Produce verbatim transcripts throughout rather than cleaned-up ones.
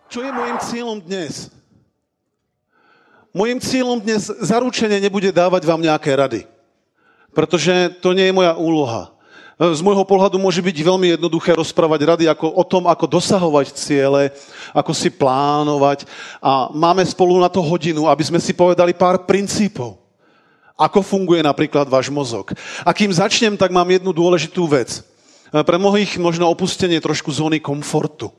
Čo je môjim cieľom dnes? Môjim cieľom dnes zaručene nebude dávať vám nejaké rady. Pretože to nie je moja úloha. Z môjho pohľadu môže byť veľmi jednoduché rozprávať rady ako o tom, ako dosahovať ciele, ako si plánovať. A máme spolu na to hodinu, aby sme si povedali pár princípov. Ako funguje napríklad váš mozog. A kým začnem, tak mám jednu dôležitú vec. Pre mnohých možno opustenie trošku zóny komfortu.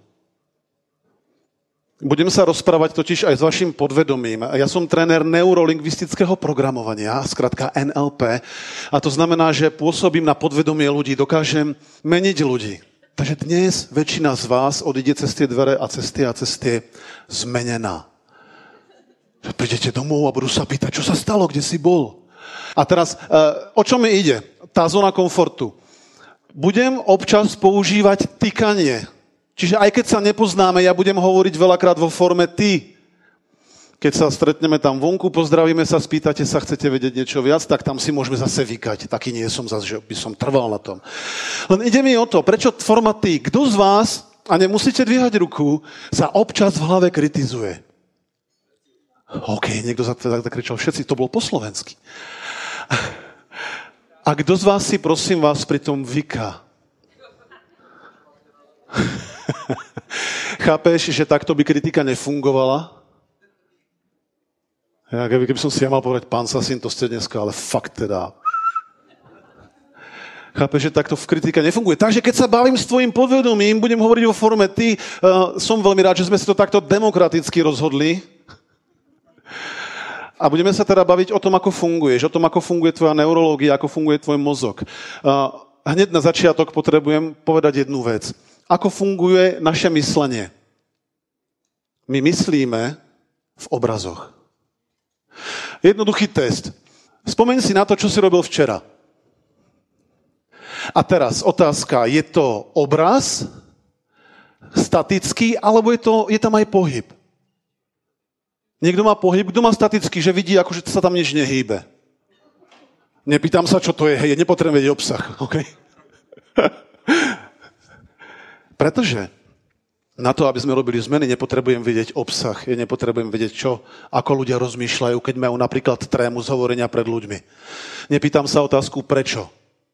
Budem sa rozprávať totiž aj s vašim podvedomím. Ja som tréner neurolingvistického programovania, skrátka en el pé, a to znamená, že pôsobím na podvedomie ľudí, dokážem meniť ľudí. Takže dnes väčšina z vás odíde cez tie dvere a cez tie a cez tie zmenená. Prídete domov a budú sa pýtať, čo sa stalo, kde si bol. A teraz, o čo mi ide? Tá zóna komfortu. Budem občas používať tykanie. Čiže aj keď sa nepoznáme, ja budem hovoriť veľakrát vo forme ty. Keď sa stretneme tam vonku, pozdravíme sa, spýtate sa, chcete vedieť niečo viac, tak tam si môžeme zase vykať. Taký nie som zase, že by som trval na tom. Len ide mi o to, prečo forma ty? Kto z vás, a nemusíte dvíhať ruku, sa občas v hlave kritizuje? OK, niekto za to zakričal, všetci, to bolo po slovensky. A kto z vás si, prosím vás, pri tom vyká? Chápeš, že takto by kritika nefungovala? Ja, keby, keby som si ja mal povedať, pán Sasin, to ste dneska, ale fakt teda. Chápeš, že takto kritika nefunguje. Takže keď sa bavím s tvojim podvedomím, budem hovoriť vo forme ty. Uh, som veľmi rád, že sme si to takto demokraticky rozhodli. A budeme sa teda baviť o tom, ako funguješ, o tom, ako funguje tvoja neurológia, ako funguje tvoj mozog. Uh, hneď na začiatok potrebujem povedať jednu vec. Ako funguje naše myslenie? My myslíme v obrazoch. Jednoduchý test. Spomeň si na to, čo si robil včera. A teraz otázka, je to obraz statický, alebo je, to, je tam aj pohyb? Niekto má pohyb, kto má statický, že vidí, akože sa tam nič nehýbe. Nepýtam sa, čo to je, hej, nepotrebujem vedieť obsah, okej? Okay? Pretože na to, aby sme robili zmeny, nepotrebujem vedieť obsah, ja nepotrebujem vedieť, čo, ako ľudia rozmýšľajú, keď majú napríklad trému z hovorenia pred ľuďmi. Nepýtam sa otázku, prečo.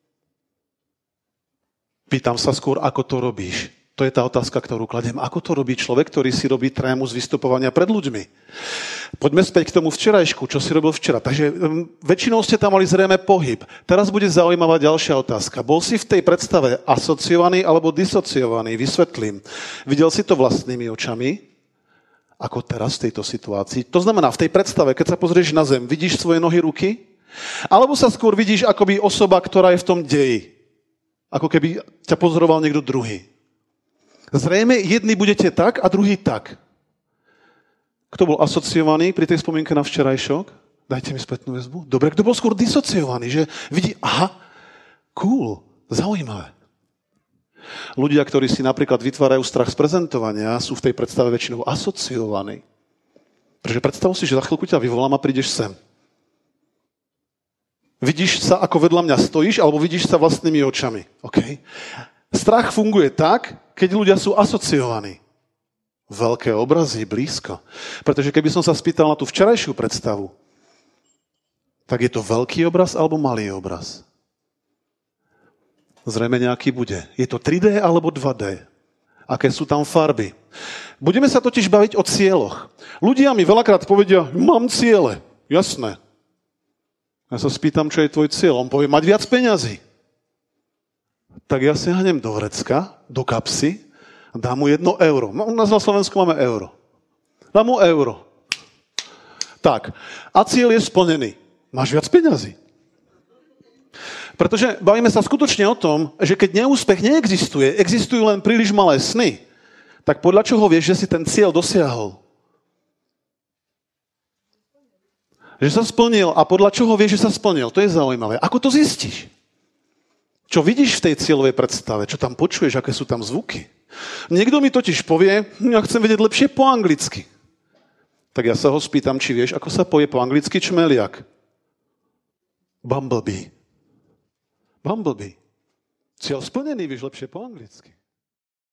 Pýtam sa skôr, ako to robíš. To je tá otázka, ktorú kladiem. Ako to robí človek, ktorý si robí trému z vystupovania pred ľuďmi? Poďme späť k tomu včerajšku, čo si robil včera. Takže um, väčšinou ste tam mali zrejme pohyb. Teraz bude zaujímavá ďalšia otázka. Bol si v tej predstave asociovaný alebo disociovaný? Vysvetlím. Videl si to vlastnými očami? Ako teraz v tejto situácii? To znamená, v tej predstave, keď sa pozrieš na zem, vidíš svoje nohy, ruky? Alebo sa skôr vidíš akoby osoba, ktorá je v tom deji? Ako keby ťa pozoroval niekto druhý. Zrejme jedni budete tak a druhý tak. Kto bol asociovaný pri tej spomienke na včerajšok? Dajte mi spätnú väzbu. Dobre, kto bol skôr disociovaný, že vidí, aha, cool, zaujímavé. Ľudia, ktorí si napríklad vytvárajú strach z prezentovania, sú v tej predstave väčšinou asociovaní. Pretože predstav si, že za chvíľku ťa vyvolám a prídeš sem. Vidíš sa, ako vedľa mňa stojíš, alebo vidíš sa vlastnými očami. Okay? Strach funguje tak, keď ľudia sú asociovaní. Veľké obrazy, blízko. Pretože keby som sa spýtal na tú včerajšiu predstavu, tak je to veľký obraz alebo malý obraz? Zrejme nejaký bude. Je to tri dé alebo dva dé? Aké sú tam farby? Budeme sa totiž baviť o cieľoch. Ľudia mi veľakrát povedia, mám ciele. Jasné. Ja sa spýtam, čo je tvoj cieľ. On povie, mať viac peňazí. Tak ja si hnem do vrecka, do kapsy a dám mu jedno euro. U nás na Slovensku máme euro. Dám mu euro. Tak. A cieľ je splnený. Máš viac peňazí. Pretože bavíme sa skutočne o tom, že keď neúspech neexistuje, existujú len príliš malé sny, tak podľa čoho vieš, že si ten cieľ dosiahol? Že sa splnil. A podľa čoho vieš, že sa splnil? To je zaujímavé. Ako to zistíš? Čo vidíš v tej cieľovej predstave? Čo tam počuješ? Aké sú tam zvuky? Niekto mi totiž povie, ja chcem vedieť lepšie po anglicky. Tak ja sa ho spýtam, či vieš, ako sa povie po anglicky čmeliak. Bumblebee. Bumblebee. Cieľ splnený, vieš lepšie po anglicky.